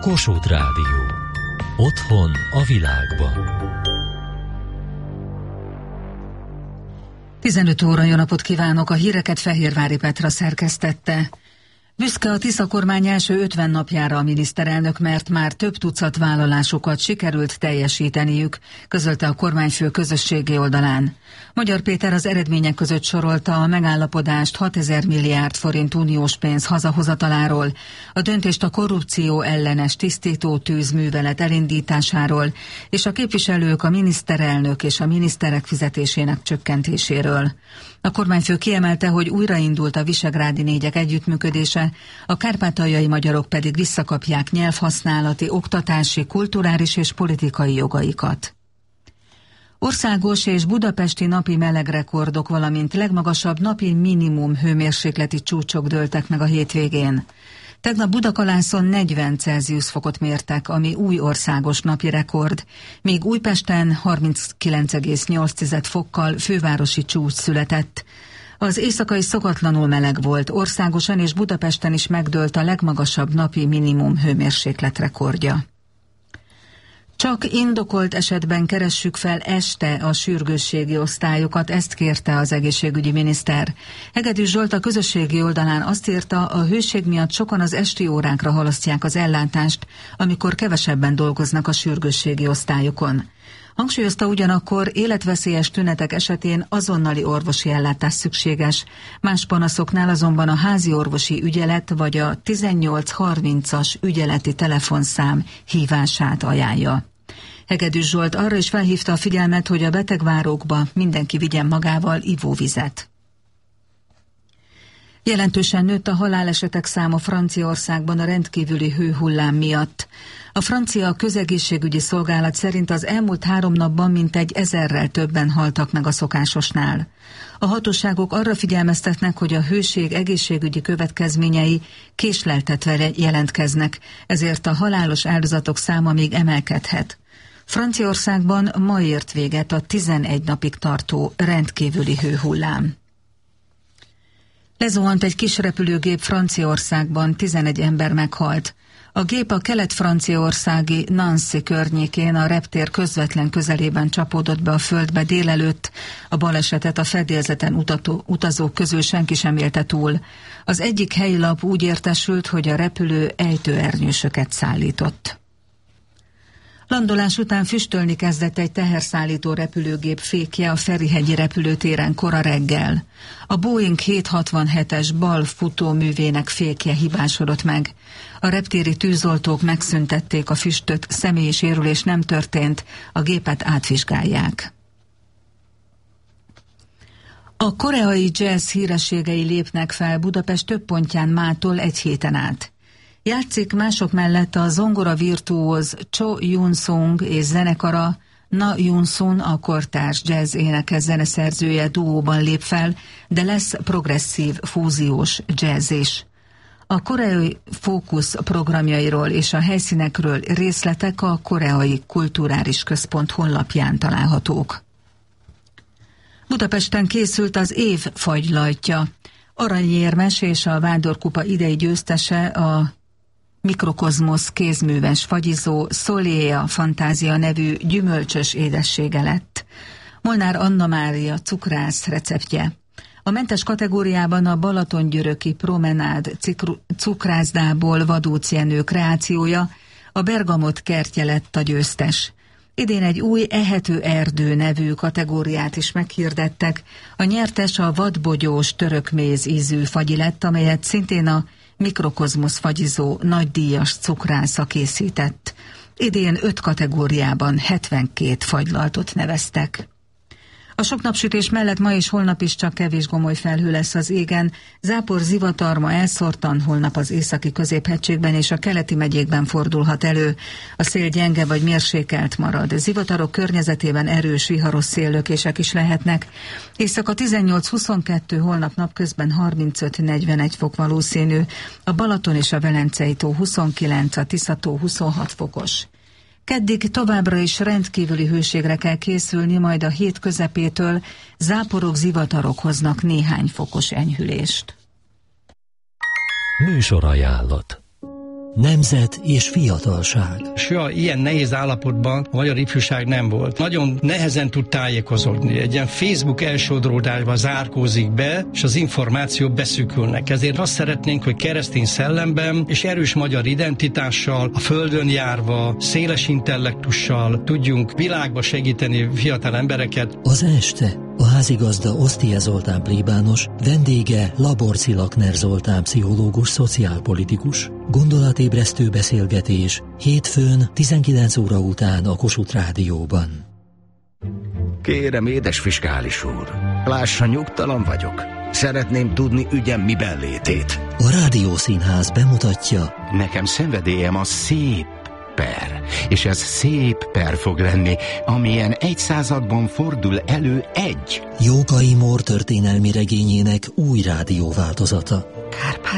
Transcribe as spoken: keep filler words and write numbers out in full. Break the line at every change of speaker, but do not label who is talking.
Kossuth Rádió. Otthon a világban.
tizenöt óra, jó napot kívánok! A híreket Fehérvári Petra szerkesztette. Büszke a Tisza kormány első ötven napjára a miniszterelnök, mert már több tucat vállalásukat sikerült teljesíteniük, közölte a kormányfő közösségi oldalán. Magyar Péter az eredmények között sorolta a megállapodást hatezer milliárd forint uniós pénz hazahozataláról, a döntést a korrupció ellenes tisztító tűzművelet elindításáról, és a képviselők, a miniszterelnök és a miniszterek fizetésének csökkentéséről. A kormányfő kiemelte, hogy újraindult a visegrádi négyek együttműködése, a kárpátaljai magyarok pedig visszakapják nyelvhasználati, oktatási, kulturális és politikai jogaikat. Országos és budapesti napi melegrekordok, valamint legmagasabb napi minimum hőmérsékleti csúcsok dőltek meg a hétvégén. Tegnap Budakalászon negyven Celsius fokot mértek, ami új országos napi rekord, míg Újpesten harminckilenc egész nyolc fokkal fővárosi csúcs született. Az éjszakai szokatlanul meleg volt, országosan és Budapesten is megdőlt a legmagasabb napi minimum hőmérséklet rekordja. Csak indokolt esetben keressük fel este a sürgősségi osztályokat, ezt kérte az egészségügyi miniszter. Hegedűs Zsolt a közösségi oldalán azt írta, a hőség miatt sokan az esti órákra halasztják az ellátást, amikor kevesebben dolgoznak a sürgősségi osztályokon. Hangsúlyozta ugyanakkor, életveszélyes tünetek esetén azonnali orvosi ellátás szükséges, más panaszoknál azonban a házi orvosi ügyelet vagy a tizennyolc harmincas ügyeleti telefonszám hívását ajánlja. Hegedűs Zsolt arra is felhívta a figyelmet, hogy a betegvárókba mindenki vigyen magával ivóvizet. Jelentősen nőtt a halálesetek száma Franciaországban a rendkívüli hőhullám miatt. A francia közegészségügyi szolgálat szerint az elmúlt három napban mintegy ezerrel többen haltak meg a szokásosnál. A hatóságok arra figyelmeztetnek, hogy a hőség egészségügyi következményei késleltetve jelentkeznek, ezért a halálos áldozatok száma még emelkedhet. Franciaországban ma ért véget a tizenegy napig tartó rendkívüli hőhullám. Lezuhant egy kis repülőgép Franciaországban, tizenegy ember meghalt. A gép a kelet-franciaországi Nancy környékén a reptér közvetlen közelében csapódott be a földbe délelőtt. A balesetet a fedélzeten utató, utazók közül senki sem élte túl. Az egyik helyi lap úgy értesült, hogy a repülő ejtőernyősöket szállított. Landolás után füstölni kezdett egy teherszállító repülőgép fékje a Ferihegyi repülőtéren kora reggel. A Boeing hétszázhatvanhetes bal futóművének fékje hibásodott meg. A reptéri tűzoltók megszüntették a füstöt, személyi sérülés nem történt, a gépet átvizsgálják. A koreai jazz hírességei lépnek fel Budapest több pontján mától egy héten át. Játszik mások mellett a zongora virtuóz Cho Yun-sung és zenekara, Na Yun-sun a kortárs jazz énekes zeneszerzője duóban lép fel, de lesz progresszív fúziós jazz is. A koreai fókusz programjairól és a helyszínekről részletek a Koreai Kulturális Központ honlapján találhatók. Budapesten készült az év fagylajtja. Aranyérmes és a Vándorkupa idei győztese a Mikrokozmosz kézműves fagyizó Szoléa Fantázia nevű gyümölcsös édessége lett. Molnár Anna Mária cukrász receptje. A mentes kategóriában a Balatongyöröki Promenád cukrászdából Vadóc Jenő kreációja, a Bergamot kertje lett a győztes. Idén egy új Ehető erdő nevű kategóriát is meghirdettek. A nyertes a vadbogyós törökméz ízű fagyi lett, amelyet szintén a Mikrokozmosz fagyizó nagydíjas cukrásza készített. Idén öt kategóriában hetvenkét fagylaltot neveztek. A sok napsütés mellett ma és holnap is csak kevés gomoly felhő lesz az égen. Zápor, zivatar ma elszórtan, holnap az északi középhegységben és a keleti megyékben fordulhat elő. A szél gyenge vagy mérsékelt marad. Zivatarok környezetében erős viharos széllökések is lehetnek. Éjszaka tizennyolc huszonkettő, holnap napközben harmincöt negyvenegy fok valószínű. A Balaton és a Velencei tó huszonkilenc, a Tisza-tó huszonhat fokos. Keddig továbbra is rendkívüli hőségre kell készülni, majd a hét közepétől záporok, zivatarok hoznak néhány fokos enyhülést.
Műsorajánlat. nemzet és fiatalság.
Soha ilyen nehéz állapotban a magyar ifjúság nem volt. Nagyon nehezen tud tájékozódni. Egy ilyen Facebook elsodródásba zárkózik be, és az információk beszűkülnek. Ezért azt szeretnénk, hogy keresztény szellemben és erős magyar identitással, a földön járva, széles intellektussal tudjunk világba segíteni fiatal embereket.
Az este a házigazda Osztie Zoltán plébános, vendége Laborci Lakner Zoltán pszichológus, szociálpolitikus. Gondolatébresztő beszélgetés hétfőn tizenkilenc óra után a Kossuth Rádióban.
Kérem, édes fiskális úr, lássa, nyugtalan vagyok. Szeretném tudni ügyem miben létét.
A Rádiószínház bemutatja.
Nekem szenvedélyem a szép per, és ez szép per fog lenni, amilyen egy században fordul elő egy.
Jókai Mór történelmi regényének új rádióváltozata.
Kárpát